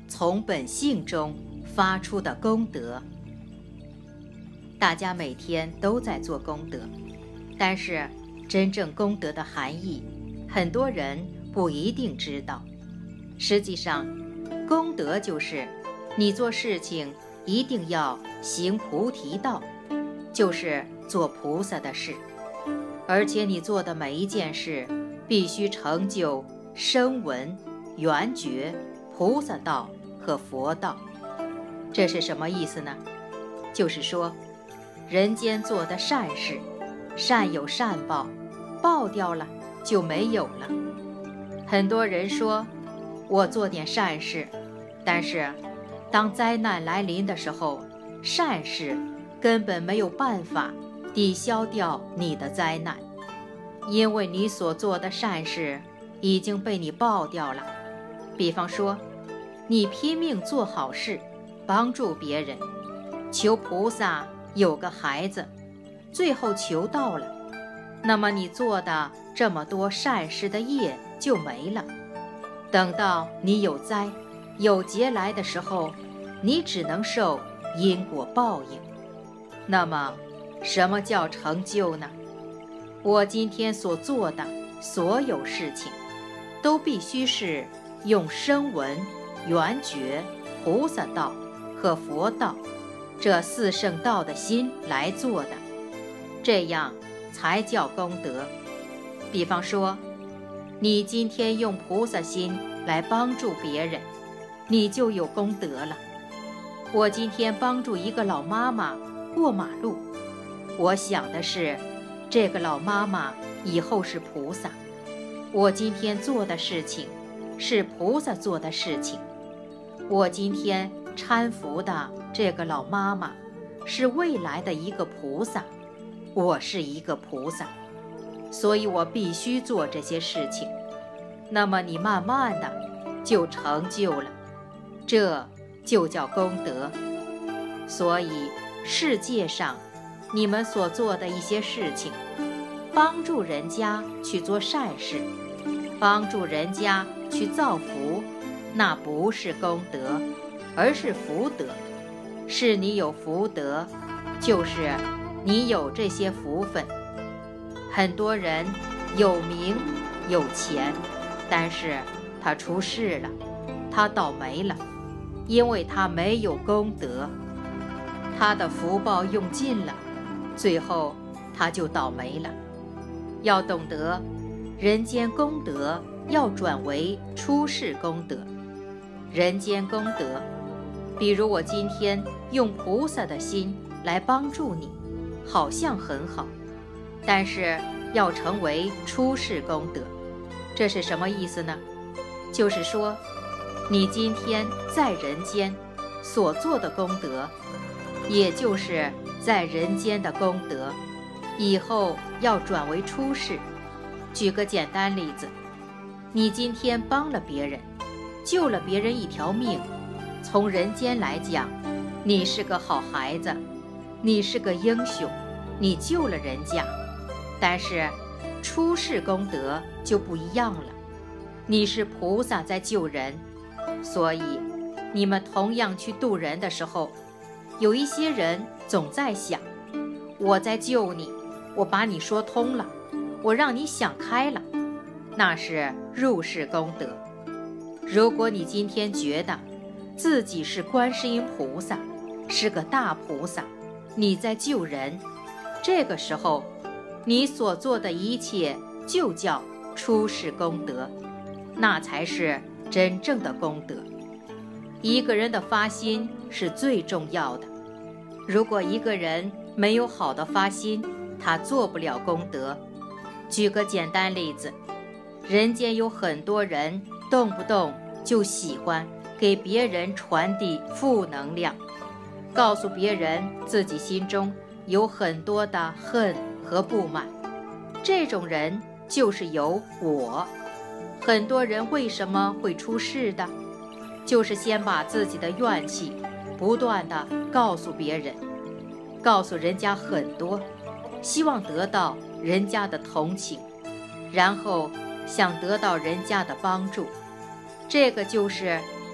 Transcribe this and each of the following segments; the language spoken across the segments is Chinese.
从本性中发出的功德。大家每天都在做功德，但是真正功德的含义，很多人不一定知道。实际上，功德就是你做事情一定要行菩提道，就是做菩萨的事，而且你做的每一件事必须成就声闻、缘觉、菩萨道和佛道。这是什么意思呢？就是说，人间做的善事，善有善报，报掉了就没有了。很多人说，我做点善事，但是当灾难来临的时候，善事根本没有办法抵消掉你的灾难，因为你所做的善事已经被你报掉了。比方说，你拼命做好事，帮助别人，求菩萨有个孩子，最后求到了，那么你做的这么多善事的业就没了。等到你有灾有劫来的时候，你只能受因果报应。那么什么叫成就呢？我今天所做的所有事情，都必须是用声闻、缘觉、菩萨道和佛道这四圣道的心来做的，这样才叫功德。比方说，你今天用菩萨心来帮助别人，你就有功德了。我今天帮助一个老妈妈过马路，我想的是这个老妈妈以后是菩萨，我今天做的事情是菩萨做的事情。我今天搀扶的这个老妈妈是未来的一个菩萨，我是一个菩萨，所以我必须做这些事情。那么你慢慢的就成就了，这就叫功德。所以世界上你们所做的一些事情，帮助人家去做善事，帮助人家去造福，那不是功德，而是福德。是你有福德，就是你有这些福分。很多人有名有钱，但是他出事了，他倒霉了，因为他没有功德，他的福报用尽了，最后他就倒霉了。要懂得，人间功德要转为出世功德。人间功德，比如我今天用菩萨的心来帮助你，好像很好，但是要成为出世功德。这是什么意思呢？就是说，你今天在人间所做的功德，也就是在人间的功德，以后要转为出世。举个简单例子，你今天帮了别人，救了别人一条命，从人间来讲，你是个好孩子，你是个英雄，你救了人家。但是出世功德就不一样了，你是菩萨在救人，所以你们同样去渡人的时候，有一些人总在想，我在救你，我把你说通了，我让你想开了，那是入世功德。如果你今天觉得自己是观世音菩萨，是个大菩萨，你在救人，这个时候你所做的一切就叫出世功德，那才是真正的功德。一个人的发心是最重要的，如果一个人没有好的发心，他做不了功德。举个简单例子，人间有很多人动不动就喜欢给别人传递负能量，告诉别人自己心中有很多的恨和不满。这种人就是有我。很多人为什么会出事的？就是先把自己的怨气不断地告诉别人，告诉人家很多，希望得到人家的同情，然后想得到人家的帮助。这个就是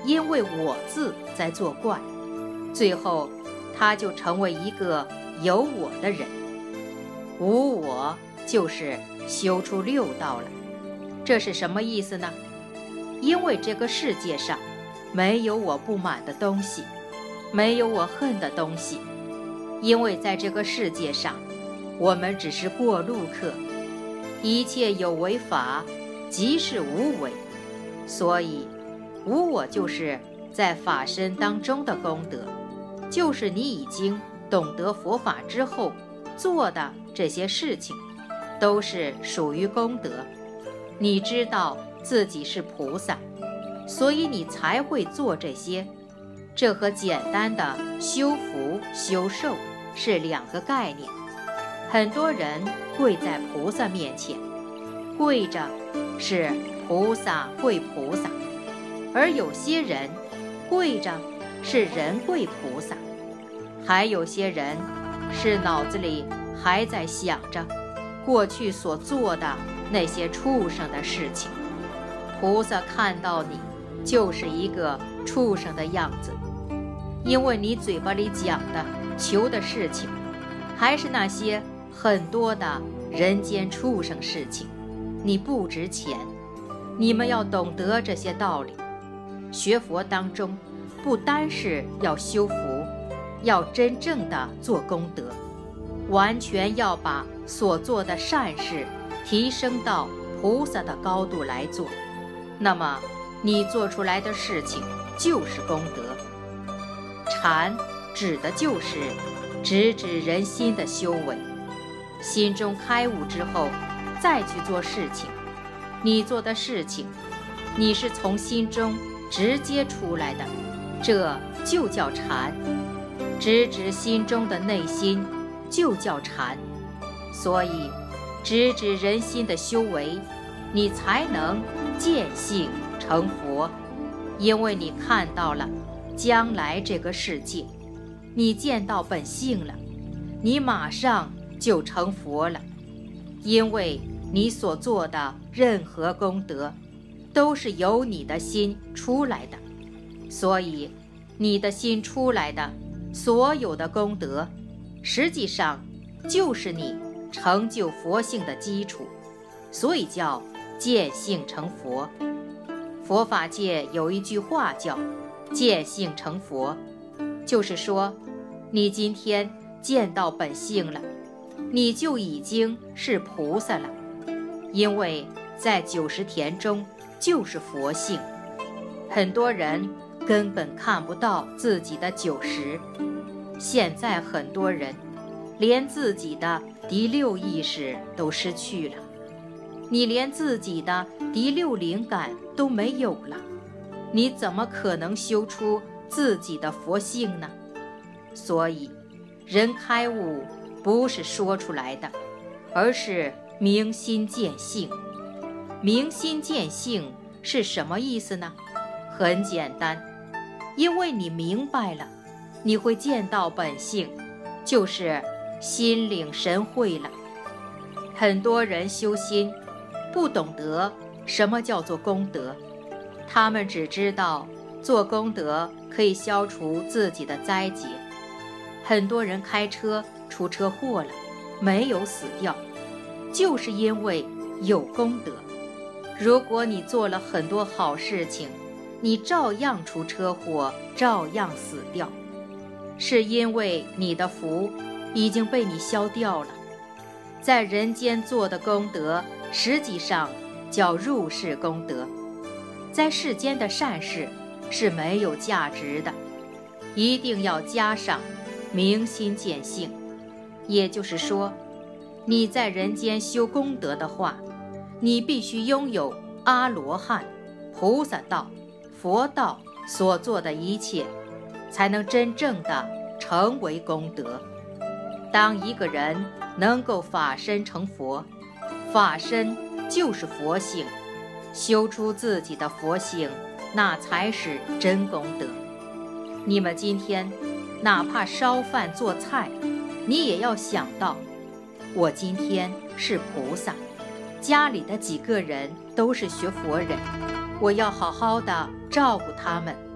因为我字在作怪，最后他就成为一个有我的人。无我就是修出六道了。这是什么意思呢？因为这个世界上没有我不满的东西，没有我恨的东西。因为在这个世界上，我们只是过路客，一切有为法即是无为，所以无我就是在法身当中的功德，就是你已经懂得佛法之后做的这些事情，都是属于功德。你知道自己是菩萨，所以你才会做这些。这和简单的修福修寿是两个概念。很多人跪在菩萨面前，跪着是菩萨跪菩萨，而有些人跪着是人跪菩萨，还有些人是脑子里还在想着过去所做的那些畜生的事情。菩萨看到你就是一个畜生的样子，因为你嘴巴里讲的求的事情还是那些很多的人间畜生事情，你不值钱。你们要懂得这些道理。学佛当中不单是要修福，要真正的做功德，完全要把所做的善事提升到菩萨的高度来做，那么你做出来的事情就是功德。禅指的就是直指人心的修为，心中开悟之后再去做事情。你做的事情，你是从心中直接出来的，这就叫禅。直指心中的内心就叫禅。所以直指人心的修为，你才能见性成佛。因为你看到了将来这个世界，你见到本性了，你马上就成佛了。因为你所做的任何功德都是由你的心出来的，所以你的心出来的所有的功德，实际上就是你成就佛性的基础，所以叫见性成佛。佛法界有一句话叫见性成佛，就是说你今天见到本性了，你就已经是菩萨了。因为在90田中就是佛性，很多人根本看不到自己的90。现在很多人连自己的第六意识都失去了，你连自己的第六灵感都没有了，你怎么可能修出自己的佛性呢？所以人开悟不是说出来的，而是明心见性。明心见性是什么意思呢？很简单，因为你明白了，你会见到本性，就是心领神会了。很多人修心不懂得什么叫做功德，他们只知道做功德可以消除自己的灾劫。很多人开车出车祸了，没有死掉，就是因为有功德。如果你做了很多好事情，你照样出车祸，照样死掉，是因为你的福已经被你消掉了。在人间做的功德，实际上叫入世功德。在世间的善事是没有价值的，一定要加上明心见性。也就是说，你在人间修功德的话，你必须拥有阿罗汉、菩萨道、佛道所做的一切，才能真正的成为功德。当一个人能够法身成佛，法身就是佛性，修出自己的佛性，那才是真功德。你们今天哪怕烧饭做菜，你也要想到，我今天是菩萨，家里的几个人都是学佛人，我要好好的照顾他们，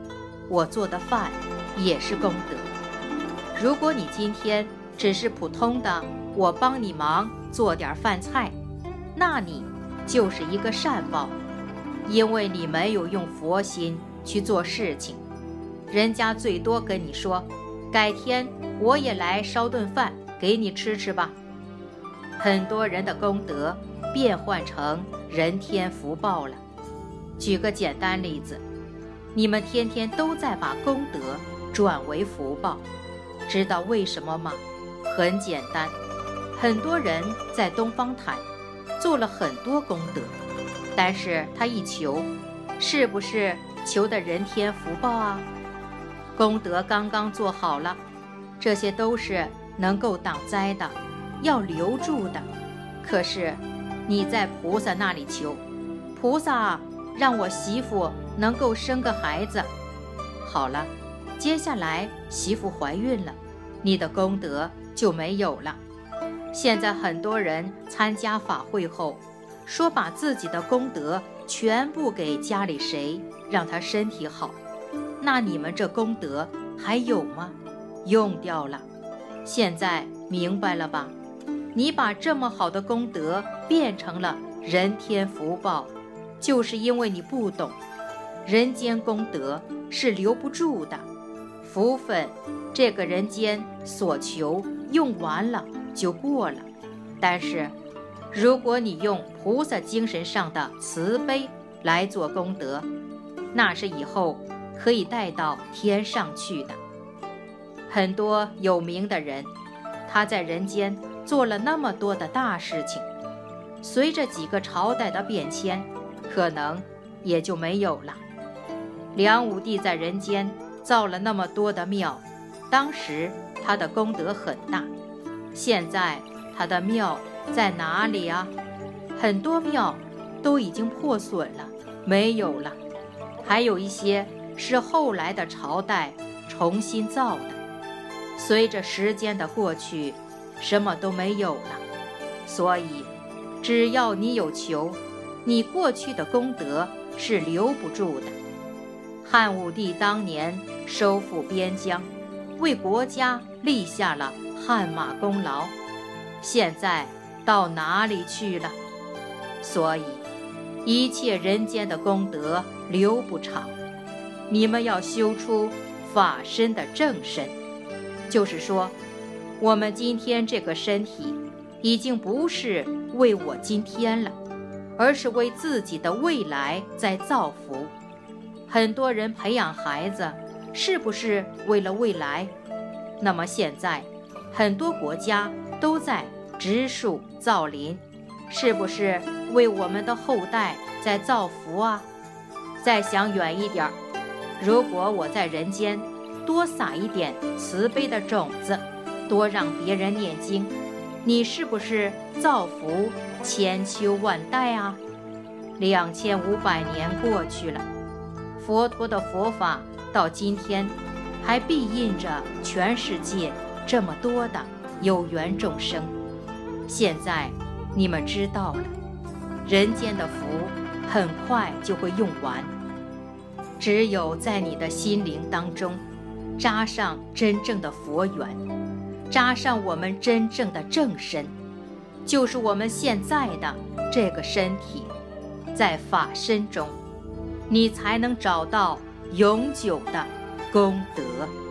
我做的饭也是功德。如果你今天只是普通的我帮你忙做点饭菜，那你就是一个善报，因为你没有用佛心去做事情。人家最多跟你说，改天我也来烧顿饭给你吃吃吧。很多人的功德变换成人天福报了。举个简单例子，你们天天都在把功德转为福报，知道为什么吗？很简单，很多人在东方台做了很多功德，但是他一求，是不是求的人天福报啊？功德刚刚做好了，这些都是能够挡灾的，要留住的。可是你在菩萨那里求，菩萨让我媳妇能够生个孩子，好了，接下来媳妇怀孕了，你的功德就没有了。现在很多人参加法会后，说把自己的功德全部给家里谁，让他身体好，那你们这功德还有吗？用掉了。现在明白了吧？你把这么好的功德变成了人天福报，就是因为你不懂，人间功德是留不住的，福分这个人间所求用完了就过了。但是如果你用菩萨精神上的慈悲来做功德，那是以后可以带到天上去的。很多有名的人，他在人间做了那么多的大事情，随着几个朝代的变迁，可能也就没有了。梁武帝在人间造了那么多的庙，当时他的功德很大，现在他的庙在哪里啊？很多庙都已经破损了，没有了，还有一些是后来的朝代重新造的。随着时间的过去，什么都没有了。所以只要你有求，你过去的功德是留不住的。汉武帝当年收复边疆，为国家立下了汗马功劳，现在到哪里去了？所以一切人间的功德留不长，你们要修出法身的正身。就是说，我们今天这个身体已经不是为我今天了，而是为自己的未来在造福。很多人培养孩子是不是为了未来？那么现在很多国家都在植树造林，是不是为我们的后代在造福啊？再想远一点，如果我在人间多撒一点慈悲的种子，多让别人念经，你是不是造福千秋万代啊？2500年过去了，佛陀的佛法到今天还庇荫着全世界这么多的有缘众生。现在你们知道了，人间的福很快就会用完，只有在你的心灵当中扎上真正的佛缘，扎上我们真正的正身，就是我们现在的这个身体，在法身中，你才能找到永久的功德。